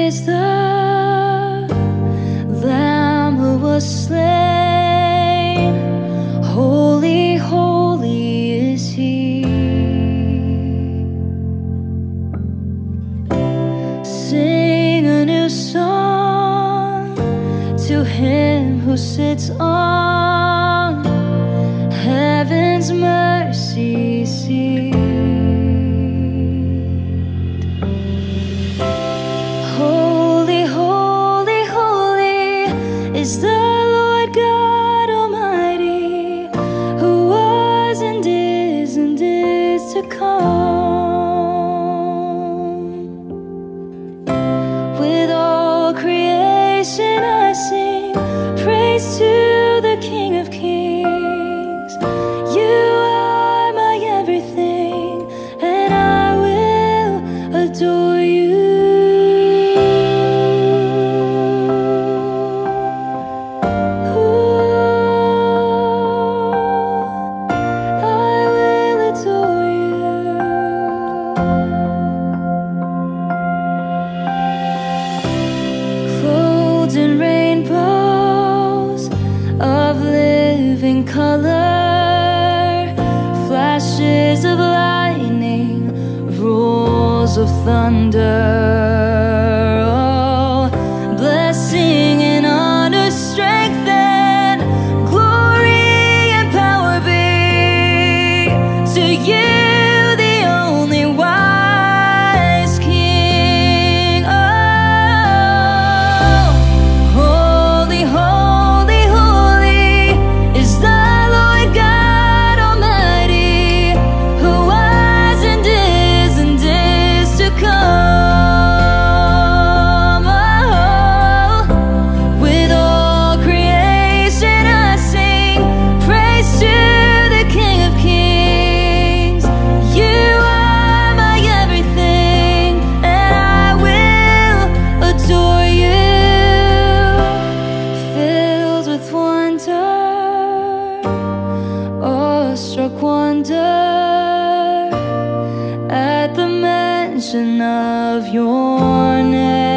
is the Lamb who was slain. Holy, holy is He. Sing a new song to Him who sits on heaven's mercy seat. Holy, holy, holy is the Lord God Almighty, who was and is to come. With all creation I sing praise to the King of Kings. You are my everything, and I will adore you. In rainbows of living color, flashes of lightning, roars of thunder. Oh, blessing and honor, strength and glory and power be to you, the only wise King. Oh, holy, holy, holy is the Lord God Almighty, who was and is to come. Oh, with all creation I sing praise to the King of Kings. You are my everything, and I will adore you. Filled with wonder, awestruck wonder at the mention of your name.